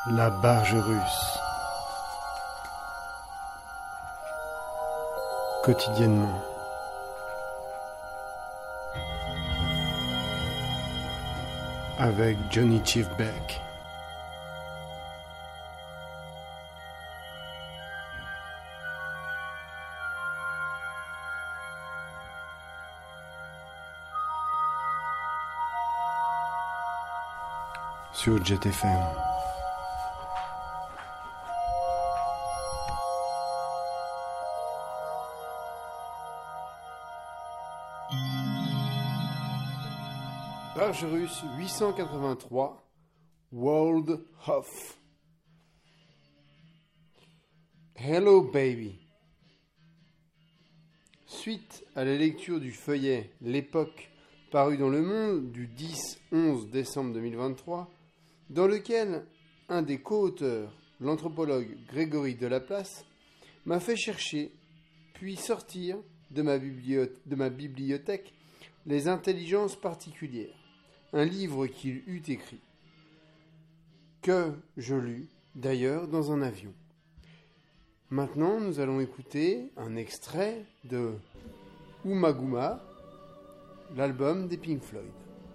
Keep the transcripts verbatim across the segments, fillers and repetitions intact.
La barge russe. Quotidiennement. Avec Johnny Chief Beck. Sur Jet F M. Barge russe huit cent quatre-vingt-trois, World Hof. Hello baby. Suite à la lecture du feuillet L'époque paru dans Le Monde du dix onze décembre deux mille vingt-trois, dans lequel un des co-auteurs, l'anthropologue Grégory Delaplace, m'a fait chercher, puis sortir de ma, bibliothèque, de ma bibliothèque Les intelligences particulières, un livre qu'il eut écrit, que je lus d'ailleurs dans un avion. Maintenant, nous allons écouter un extrait de Ummagumma, l'album des Pink Floyd.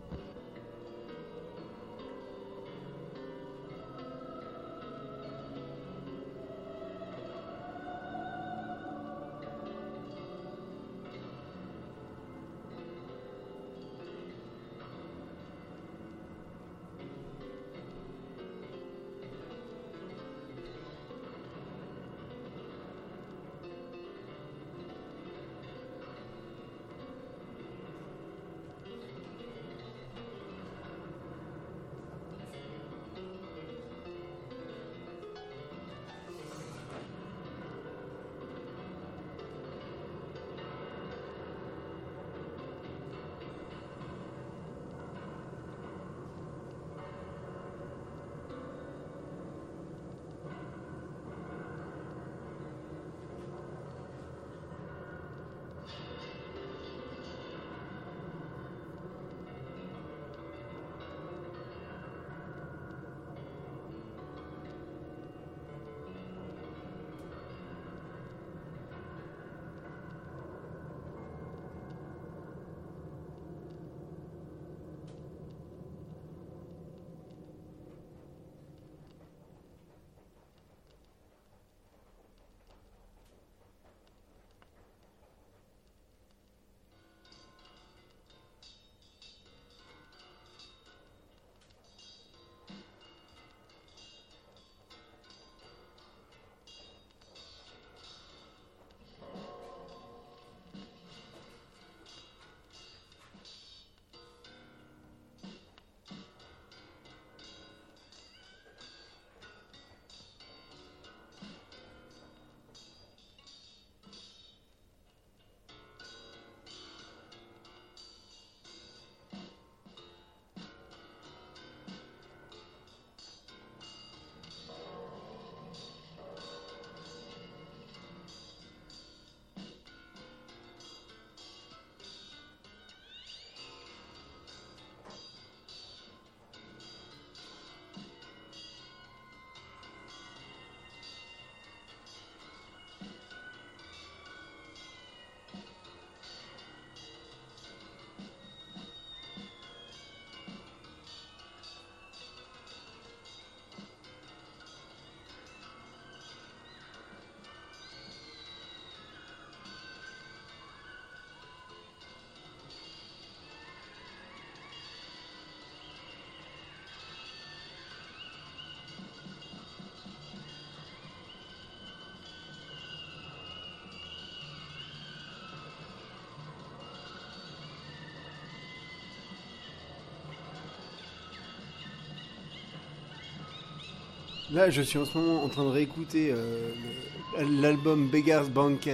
Là, je suis en ce moment en train de réécouter euh, le, l'album Beggar's Banquet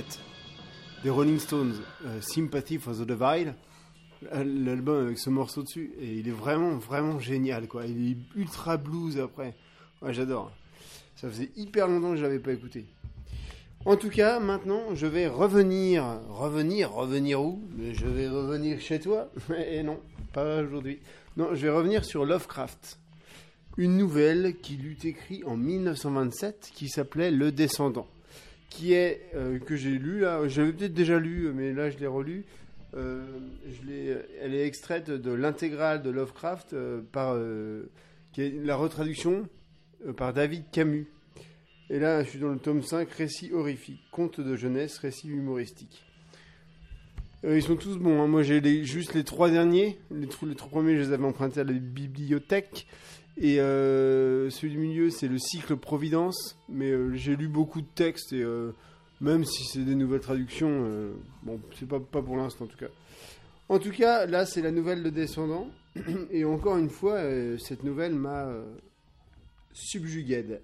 des Rolling Stones, euh, Sympathy for the Devil, l'album avec ce morceau dessus, et il est vraiment, vraiment génial, quoi. Il est ultra blues après. Ouais, j'adore. Ça faisait hyper longtemps que je l'avais pas écouté. En tout cas, maintenant, je vais revenir, revenir, revenir où ? Je vais revenir chez toi ? Et non, pas aujourd'hui. Non, je vais revenir sur Lovecraft. une nouvelle qu'il eut écrite en mille neuf cent vingt-sept qui s'appelait Le Descendant, qui est, euh, que j'ai lu, là, j'avais peut-être déjà lu, mais là je l'ai relu, euh, je l'ai, elle est extraite de l'intégrale de Lovecraft, euh, par, euh, qui est la retraduction euh, par David Camus. Et là, je suis dans le tome cinq, Récits horrifiques, contes de jeunesse, récits humoristiques. Euh, ils sont tous bons, hein. Moi j'ai les, juste les trois derniers, les, les trois premiers je les avais empruntés à la bibliothèque, et euh, celui du milieu c'est le cycle Providence, mais euh, j'ai lu beaucoup de textes, et euh, même si c'est des nouvelles traductions, euh, bon, c'est pas, pas pour l'instant en tout cas. En tout cas, là c'est la nouvelle Le Descendant, et encore une fois, euh, cette nouvelle m'a... Euh, subjugué.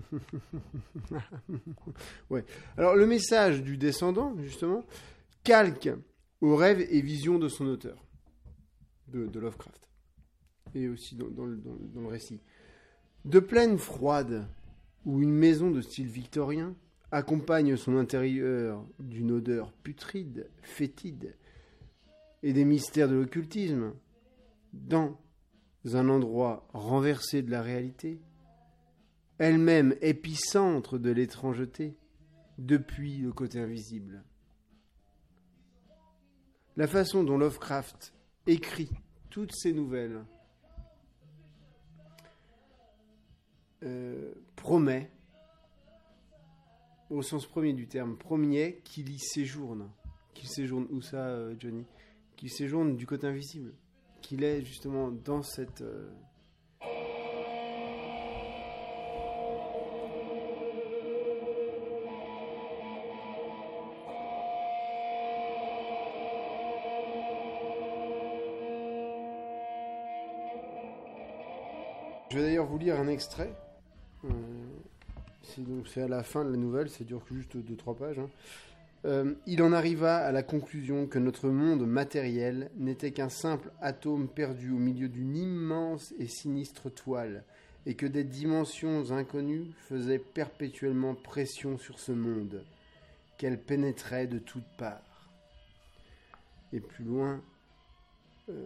Ouais. Alors le message du Descendant, justement, calque aux rêves et visions de son auteur, de, de Lovecraft, et aussi dans, dans, le, dans, dans le récit. De plaine froide, où une maison de style victorien accompagne son intérieur d'une odeur putride, fétide, et des mystères de l'occultisme, dans un endroit renversé de la réalité, elle-même épicentre de l'étrangeté, depuis le côté invisible. La façon dont Lovecraft écrit toutes ces nouvelles euh, promet, au sens premier du terme, promet qu'il y séjourne. Qu'il séjourne où ça, euh, Johnny ? Qu'il séjourne du côté invisible. Qu'il est justement dans cette... Euh, Je vais d'ailleurs vous lire un extrait. Euh, c'est, donc, c'est à la fin de la nouvelle, ça dure juste deux trois pages. Hein. Euh, il en arriva à la conclusion que notre monde matériel n'était qu'un simple atome perdu au milieu d'une immense et sinistre toile, et que des dimensions inconnues faisaient perpétuellement pression sur ce monde, qu'elle pénétrait de toutes parts. Et plus loin... Euh,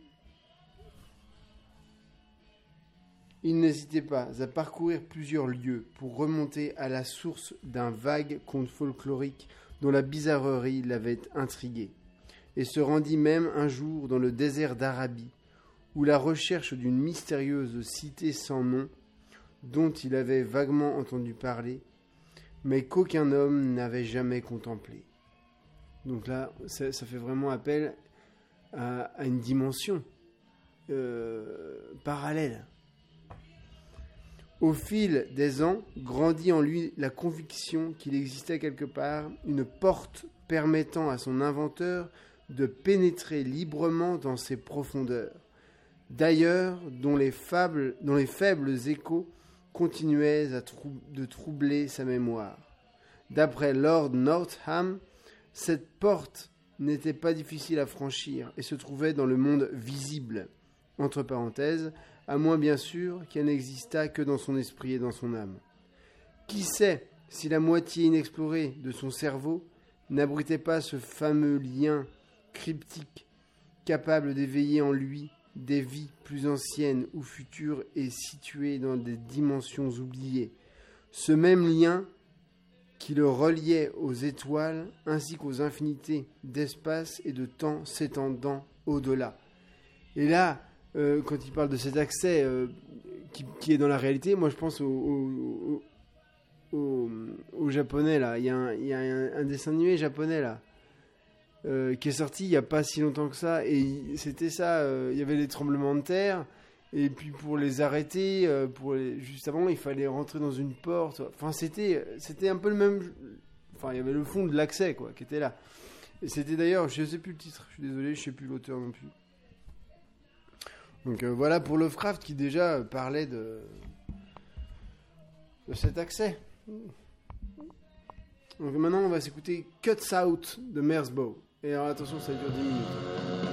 Il n'hésitait pas à parcourir plusieurs lieux pour remonter à la source d'un vague conte folklorique dont la bizarrerie l'avait intrigué, et se rendit même un jour dans le désert d'Arabie, où la recherche d'une mystérieuse cité sans nom, dont il avait vaguement entendu parler, mais qu'aucun homme n'avait jamais contemplé. Donc là, ça, ça fait vraiment appel à, à une dimension euh, parallèle. Au fil des ans, grandit en lui la conviction qu'il existait quelque part une porte permettant à son inventeur de pénétrer librement dans ses profondeurs, d'ailleurs dont les, fables, dont les faibles échos continuaient à trou- de troubler sa mémoire. D'après Lord Northam, cette porte n'était pas difficile à franchir et se trouvait dans le monde visible, entre parenthèses, à moins bien sûr qu'elle n'existât que dans son esprit et dans son âme. Qui sait si la moitié inexplorée de son cerveau n'abritait pas ce fameux lien cryptique capable d'éveiller en lui des vies plus anciennes ou futures et situées dans des dimensions oubliées. Ce même lien qui le reliait aux étoiles ainsi qu'aux infinités d'espace et de temps s'étendant au-delà. Et là, Euh, quand il parle de cet accès euh, qui, qui est dans la réalité, moi je pense au, au, au, au, au japonais là. Il y a un, il y a un, un dessin animé japonais là euh, qui est sorti il n'y a pas si longtemps que ça, et il, c'était ça. Euh, il y avait des tremblements de terre, et puis pour les arrêter, euh, pour les, juste avant, il fallait rentrer dans une porte. Enfin, c'était, c'était un peu le même. Enfin, il y avait le fond de l'accès quoi, qui était là. Et c'était d'ailleurs, je sais plus le titre. Je suis désolé, je sais plus l'auteur non plus. Donc euh, voilà pour Lovecraft qui déjà parlait de, de cet accès. Donc maintenant on va s'écouter Cuts Out de Merzbow. Et alors attention, ça dure dix minutes.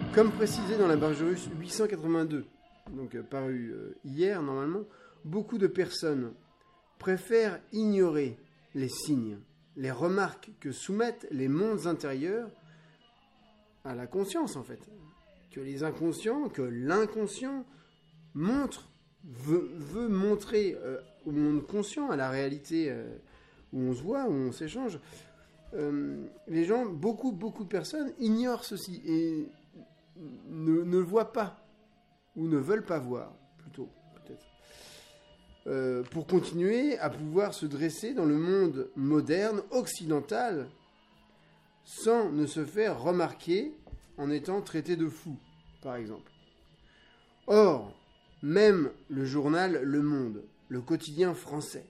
Comme précisé dans la Bargerus huit cent quatre-vingt-deux, donc euh, paru euh, hier normalement, beaucoup de personnes préfèrent ignorer les signes, les remarques que soumettent les mondes intérieurs à la conscience en fait. Que les inconscients, que l'inconscient montre, veut, veut montrer euh, au monde conscient, à la réalité euh, où on se voit, où on s'échange. Euh, les gens, beaucoup, beaucoup de personnes ignorent ceci et ne, ne le voient pas, ou ne veulent pas voir, plutôt, peut-être. Euh, pour continuer à pouvoir se dresser dans le monde moderne, occidental, sans ne se faire remarquer en étant traité de fou, par exemple. Or, même le journal Le Monde, le quotidien français,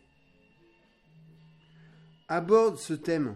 aborde ce thème.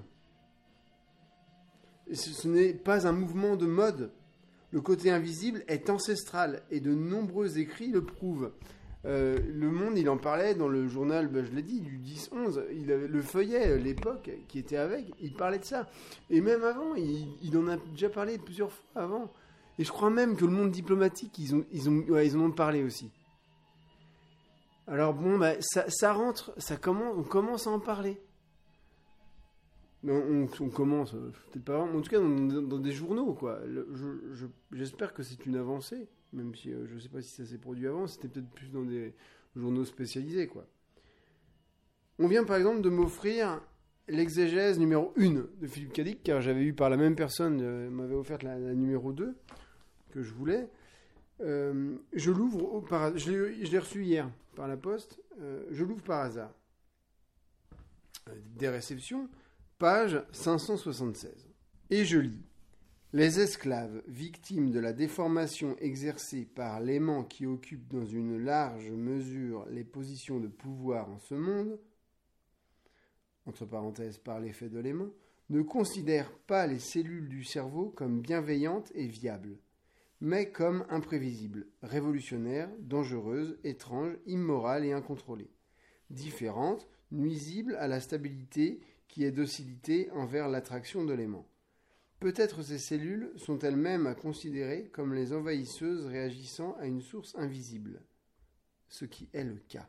Ce, ce n'est pas un mouvement de mode. Le côté invisible est ancestral et de nombreux écrits le prouvent. Euh, le Monde, il en parlait dans le journal, ben, je l'ai dit, du dix onze, il avait le feuillet, l'époque, qui était avec, il parlait de ça. Et même avant, il, il en a déjà parlé plusieurs fois avant. Et je crois même que le monde diplomatique, ils, ont, ils, ont, ouais, ils en ont parlé aussi. Alors bon, ben, ça, ça rentre, ça commence, on commence à en parler. On, on, on commence, peut-être pas vraiment, en tout cas dans, dans des journaux, quoi. Le, je, je, j'espère que c'est une avancée. Même si euh, je ne sais pas si ça s'est produit avant, c'était peut-être plus dans des journaux spécialisés, quoi. On vient par exemple de m'offrir l'exégèse numéro un de Philippe Cadic, car j'avais eu par la même personne, euh, m'avait offert la, la numéro deux, que je voulais. Euh, je l'ouvre, au, par, je, l'ai, je l'ai reçu hier par la poste, euh, je l'ouvre par hasard. Euh, des réceptions, page cinq cent soixante-seize. Et je lis. Les esclaves, victimes de la déformation exercée par l'aimant qui occupe dans une large mesure les positions de pouvoir en ce monde, entre parenthèses par l'effet de l'aimant, ne considèrent pas les cellules du cerveau comme bienveillantes et viables, mais comme imprévisibles, révolutionnaires, dangereuses, étranges, immorales et incontrôlées, différentes, nuisibles à la stabilité qui est docilité envers l'attraction de l'aimant. Peut-être ces cellules sont elles-mêmes à considérer comme les envahisseuses réagissant à une source invisible, ce qui est le cas.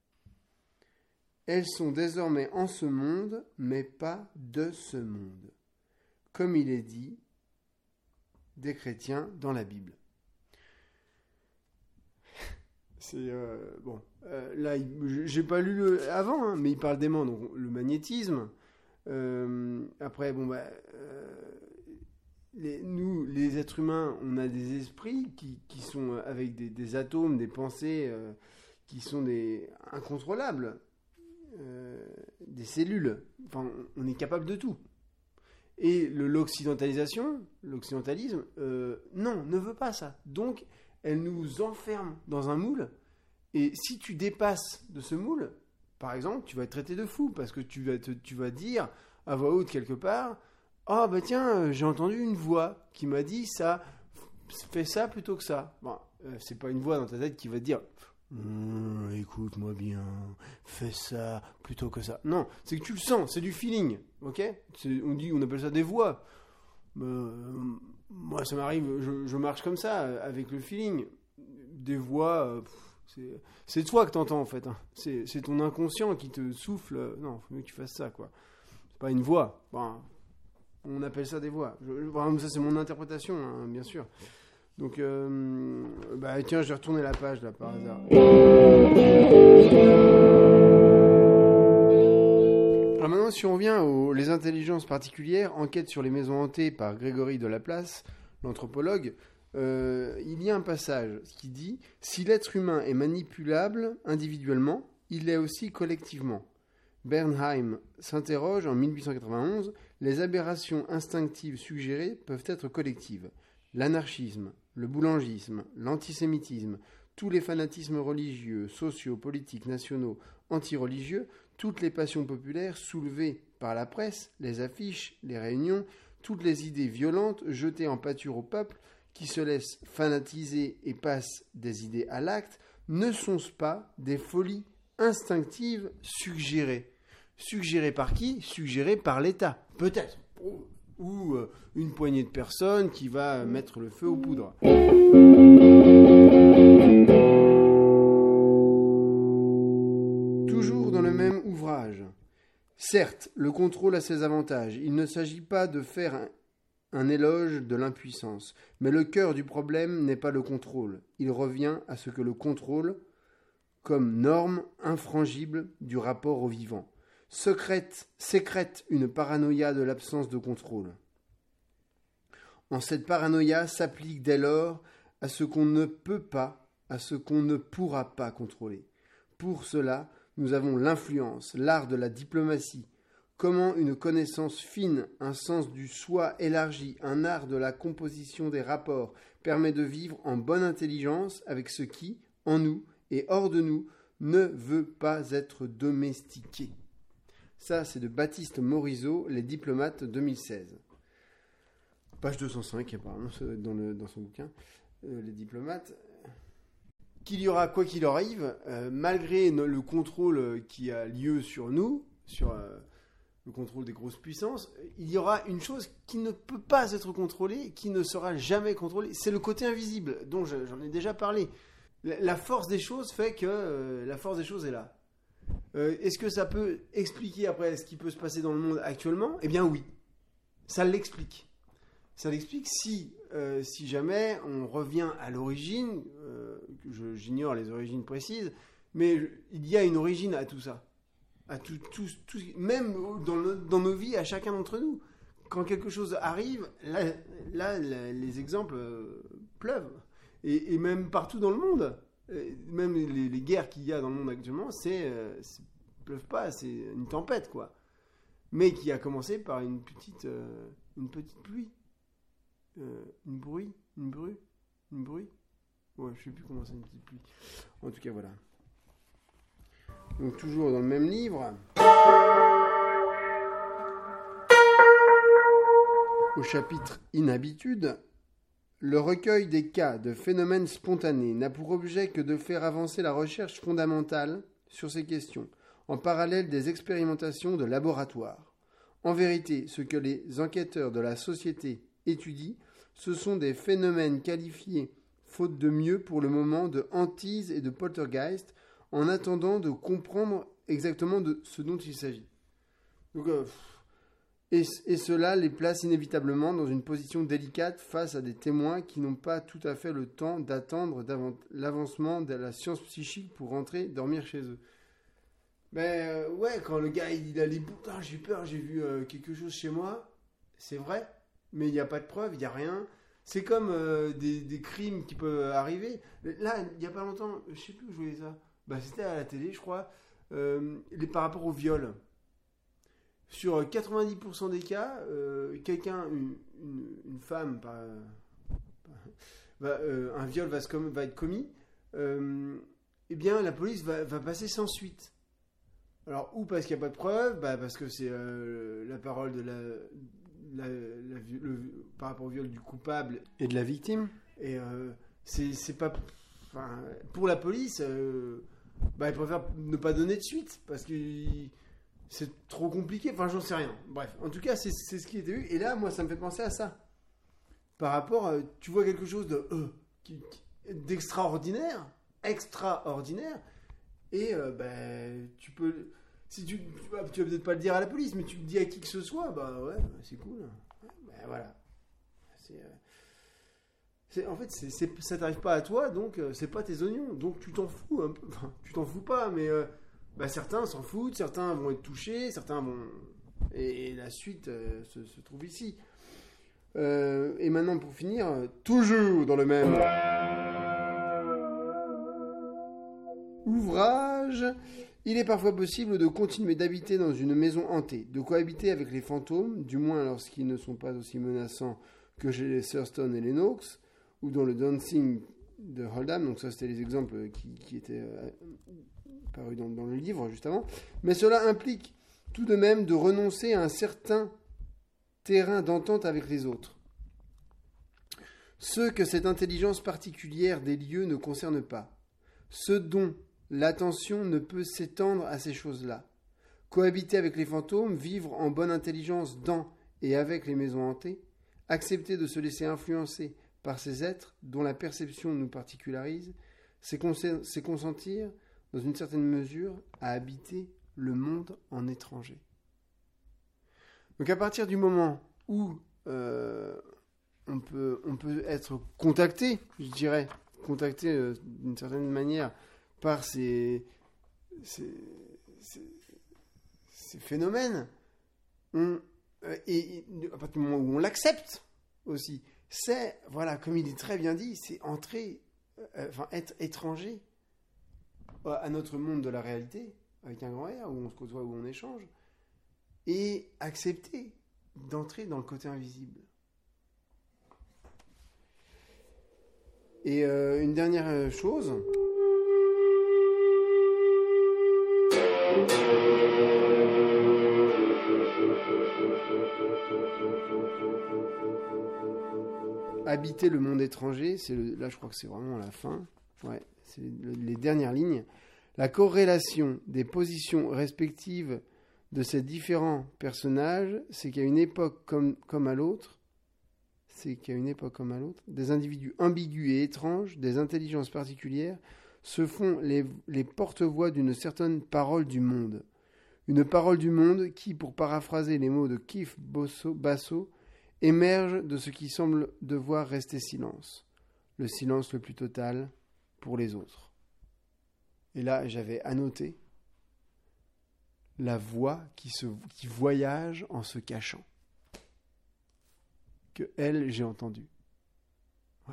Elles sont désormais en ce monde, mais pas de ce monde, comme il est dit des chrétiens dans la Bible. C'est euh, bon. Euh, là, j'ai pas lu le, avant, hein, mais il parle d'aimant, donc le magnétisme. Euh, après, bon bah. Euh, Les, nous, les êtres humains, on a des esprits qui, qui sont avec des, des atomes, des pensées euh, qui sont des, incontrôlables, euh, des cellules. Enfin, on est capable de tout. Et le, l'occidentalisation, l'occidentalisme, euh, non, ne veut pas ça. Donc, elle nous enferme dans un moule. Et si tu dépasses de ce moule, par exemple, tu vas être traité de fou parce que tu vas, te, tu vas dire à voix haute quelque part. Ah, oh, bah tiens, j'ai entendu une voix qui m'a dit ça, fais ça plutôt que ça. Bon, euh, c'est pas une voix dans ta tête qui va te dire mmh, écoute-moi bien, fais ça plutôt que ça. Non, c'est que tu le sens, c'est du feeling, ok ? C'est, on dit, on appelle ça des voix. Euh, moi, ça m'arrive, je, je marche comme ça, avec le feeling. Des voix, euh, c'est, c'est toi que t'entends en fait. Hein. C'est, c'est ton inconscient qui te souffle. Non, faut mieux que tu fasses ça, quoi. C'est pas une voix. Bon, on appelle ça des voix. Je, je, ça, c'est mon interprétation, hein, bien sûr. Donc, euh, bah, tiens, je vais retourner la page, là, par hasard. Alors maintenant, si on revient aux les intelligences particulières, enquête sur les maisons hantées par Grégory de Laplace, l'anthropologue, euh, il y a un passage qui dit « Si l'être humain est manipulable individuellement, il l'est aussi collectivement. » Bernheim s'interroge en mille huit cent quatre-vingt-onze « Les aberrations instinctives suggérées peuvent être collectives. L'anarchisme, le boulangisme, l'antisémitisme, tous les fanatismes religieux, sociaux, politiques, nationaux, antireligieux, toutes les passions populaires soulevées par la presse, les affiches, les réunions, toutes les idées violentes jetées en pâture au peuple qui se laissent fanatiser et passent des idées à l'acte, ne sont-ce pas des folies instinctives suggérées. Suggérées par qui ? Suggérées par l'État. Peut-être. ou euh, une poignée de personnes qui va mettre le feu aux poudres. Toujours dans le même ouvrage. Certes, le contrôle a ses avantages. Il ne s'agit pas de faire un, un éloge de l'impuissance. Mais le cœur du problème n'est pas le contrôle. Il revient à ce que le contrôle, comme norme infrangible du rapport au vivant, secrète, sécrète une paranoïa de l'absence de contrôle. En cette paranoïa s'applique dès lors à ce qu'on ne peut pas, à ce qu'on ne pourra pas contrôler. Pour cela, nous avons l'influence, l'art de la diplomatie, comment une connaissance fine, un sens du soi élargi, un art de la composition des rapports permet de vivre en bonne intelligence avec ce qui, en nous et hors de nous, ne veut pas être domestiqué. Ça, c'est de Baptiste Morisot, Les diplomates deux mille seize. Page deux cent cinq, apparemment, dans, le, dans son bouquin, euh, Les diplomates. Qu'il y aura, quoi qu'il arrive, euh, malgré no, le contrôle qui a lieu sur nous, sur euh, le contrôle des grosses puissances, il y aura une chose qui ne peut pas être contrôlée, qui ne sera jamais contrôlée, c'est le côté invisible, dont je, j'en ai déjà parlé. La, la force des choses fait que euh, la force des choses est là. Euh, est-ce que ça peut expliquer après ce qui peut se passer dans le monde actuellement ? Eh bien oui, ça l'explique. Ça l'explique si, euh, si jamais on revient à l'origine, euh, je, j'ignore les origines précises, mais je, il y a une origine à tout ça. À tout, tout, tout, même dans, le, dans nos vies, à chacun d'entre nous. Quand quelque chose arrive, là, là, là les exemples euh, pleuvent. Et, et même partout dans le monde. Et même les, les guerres qu'il y a dans le monde actuellement, c'est, euh, c'est pleuve pas, c'est une tempête, quoi. Mais qui a commencé par une petite, euh, une petite pluie. Euh, une bruit, une bruit, une bruit. Ouais, je sais plus comment c'est une petite pluie. En tout cas, voilà. Donc toujours dans le même livre. Au chapitre Inhabitude, le recueil des cas de phénomènes spontanés n'a pour objet que de faire avancer la recherche fondamentale sur ces questions, en parallèle des expérimentations de laboratoire. En vérité, ce que les enquêteurs de la société étudient, ce sont des phénomènes qualifiés, faute de mieux pour le moment, de hantise et de poltergeist, en attendant de comprendre exactement de ce dont il s'agit. Donc, euh, et, et cela les place inévitablement dans une position délicate face à des témoins qui n'ont pas tout à fait le temps d'attendre l'avancement de la science psychique pour rentrer dormir chez eux. Ben euh, ouais, quand le gars il a les putain, j'ai peur, j'ai vu euh, quelque chose chez moi, c'est vrai. Mais il n'y a pas de preuve, il n'y a rien. C'est comme euh, des, des crimes qui peuvent arriver. Là, il n'y a pas longtemps, je ne sais plus où je voyais ça. Bah, c'était à la télé, je crois. Euh, les, par rapport au viol. Sur quatre-vingt-dix pour cent des cas, euh, quelqu'un, une, une, une femme, par, par, va, euh, un viol va, se com- va être commis. Euh, eh bien, la police va, va passer sans suite. Alors, ou parce qu'il n'y a pas de preuve, bah, parce que c'est euh, la parole de la... La, la, le, par rapport au viol du coupable et de la victime, et euh, c'est, c'est pas, enfin, pour la police, euh, bah, ils préfèrent ne pas donner de suite parce que c'est trop compliqué. Enfin, j'en sais rien. Bref, en tout cas, c'est, c'est ce qui était eu. Et là, moi, ça me fait penser à ça. Par rapport, à, tu vois quelque chose de euh, qui, qui, d'extraordinaire, extraordinaire, et euh, bah, tu peux. Si tu, tu, vas, tu vas peut-être pas le dire à la police, mais tu le dis à qui que ce soit, bah ouais, c'est cool. Ouais, bah voilà. C'est, euh, c'est, en fait, c'est, c'est, ça t'arrive pas à toi, donc euh, c'est pas tes oignons. Donc tu t'en fous un peu. Enfin, tu t'en fous pas, mais euh, bah, certains s'en foutent, certains vont être touchés, certains vont. Et, et la suite euh, se, se trouve ici. Euh, et maintenant, pour finir, toujours dans le même ouvrage. Il est parfois possible de continuer d'habiter dans une maison hantée, de cohabiter avec les fantômes, du moins lorsqu'ils ne sont pas aussi menaçants que chez les Thurston et les Knox, ou dans le Dancing de Oldham. Donc ça, c'était les exemples qui, qui étaient euh, parus dans, dans le livre juste avant. Mais cela implique tout de même de renoncer à un certain terrain d'entente avec les autres. Ceux que cette intelligence particulière des lieux ne concerne pas. Ceux dont l'attention ne peut s'étendre à ces choses-là. Cohabiter avec les fantômes, vivre en bonne intelligence dans et avec les maisons hantées, accepter de se laisser influencer par ces êtres dont la perception nous particularise, c'est, cons- c'est consentir, dans une certaine mesure, à habiter le monde en étranger. Donc à partir du moment où euh, on, peut, on peut être contacté, je dirais, contacté euh, d'une certaine manière par ces, ces, ces, ces phénomènes, on, euh, et, et à partir du moment où on l'accepte aussi, c'est, voilà, comme il est très bien dit, c'est entrer, euh, enfin être étranger à notre monde de la réalité, avec un grand R, où on se côtoie, où on échange, et accepter d'entrer dans le côté invisible. Et euh, une dernière chose. Habiter le monde étranger, c'est le, là je crois que c'est vraiment la fin. Ouais, c'est le, les dernières lignes. La corrélation des positions respectives de ces différents personnages, c'est qu'à une époque comme, comme à l'autre, c'est qu'à une époque comme à l'autre, des individus ambigus et étranges, des intelligences particulières, se font les, les porte-voix d'une certaine parole du monde. Une parole du monde qui, pour paraphraser les mots de Keith Basso, émerge de ce qui semble devoir rester silence. Le silence le plus total pour les autres. Et là, j'avais annoté la voix qui, se, qui voyage en se cachant. Que elle, j'ai entendu. Ouais.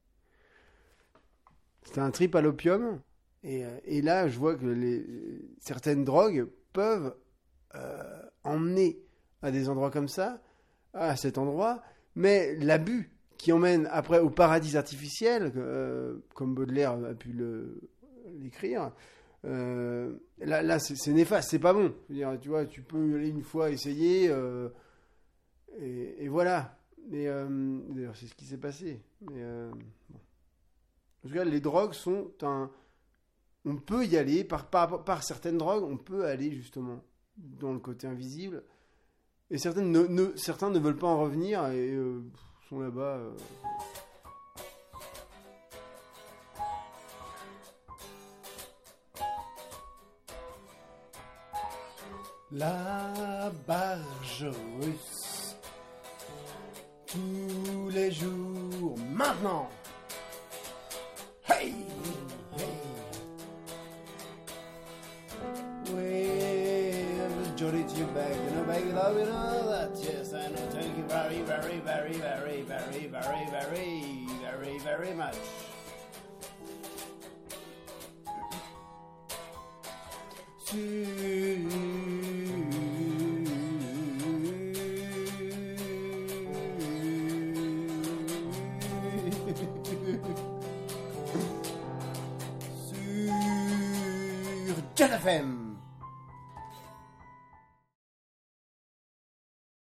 C'était un trip à l'opium. Et, et là, je vois que les, certaines drogues peuvent euh, emmener à des endroits comme ça, à cet endroit, mais l'abus qui emmène après au paradis artificiel, euh, comme Baudelaire a pu le, l'écrire, euh, là, là c'est, c'est néfaste, c'est pas bon. Je veux dire, tu vois, tu peux y aller une fois, essayer, euh, et, et voilà. Mais euh, d'ailleurs, c'est ce qui s'est passé. Mais euh, bon. En tout cas, les drogues sont un. On peut y aller par, par, par certaines drogues, on peut aller justement dans le côté invisible. Et certaines ne, ne, certains ne veulent pas en revenir et euh, sont là-bas. Euh... La barge russe. Tous les jours, maintenant. Hey! Hey! With Jolly to your bag, you know, bag love, you know that. Yes, I know. Thank you very, very, very, very, very, very, very, very, very much. Sur Jet F M.